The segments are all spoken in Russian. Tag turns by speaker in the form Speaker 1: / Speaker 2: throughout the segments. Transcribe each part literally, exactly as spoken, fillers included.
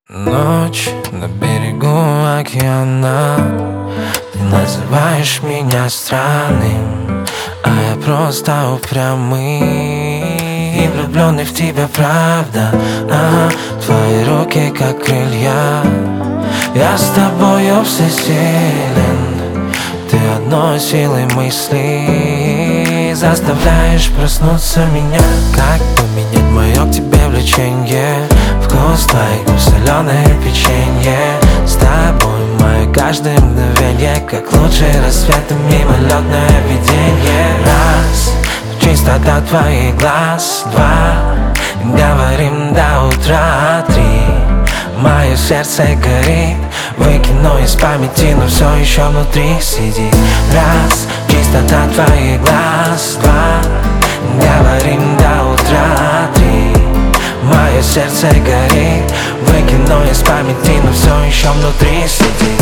Speaker 1: Ночь на берегу океана. Ты называешь меня странным, а я просто упрямый и влюбленный в тебя, правда. Ага, твои руки как крылья. Я с тобою всесилен. Ты одной силой мысли заставляешь проснуться меня. Как поменять мое к тебе влеченье? Вкус твоих губ, соленое печенье. С тобой мое каждое мгновенье, как лучший рассвет и мимолетное видение. Раз, чистота твоих глаз. Два, говорим до утра. Три, мое сердце горит. Выкину из памяти, но все еще внутри сидит. Раз, чистота твоих глаз. Два, говорим до утра. Три, мое сердце горит. Выкину из памяти, но все еще внутри сидит.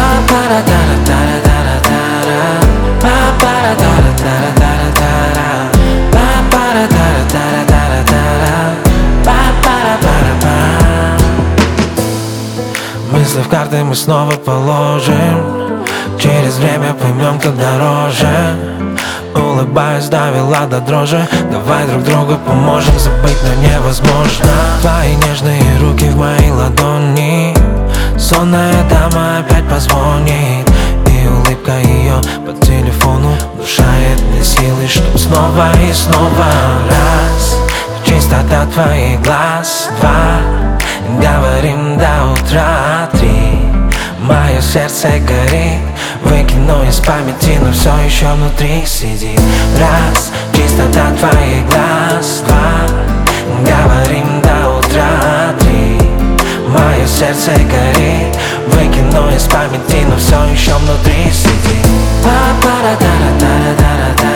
Speaker 1: Па-пара-тара-тара-тара-тара, па-пара-тара-тара-тара-тара, па-пара-тара-тара-тара-тара, па-пара-пара-па. Мысли в карты мы снова положим. Через время поймем, кто дороже. Улыбаюсь, довела до дрожи. Давай друг другу поможем забыть, но невозможно. Твои нежные руки в моей ладони. Сонная дама опять позвонит, и улыбка ее по телефону внушает мне силы, чтоб снова и снова. Раз, чистота твоих глаз. Два, говорим до утра. Три, мое сердце горит. Выкину из памяти, но все еще внутри сидит. Раз, чистота твоих глаз. Два, говорим до утра. Три, мое сердце горит. Выкину из памяти, но все еще внутри сидит. Па-пара-тара-тара-тара-тара.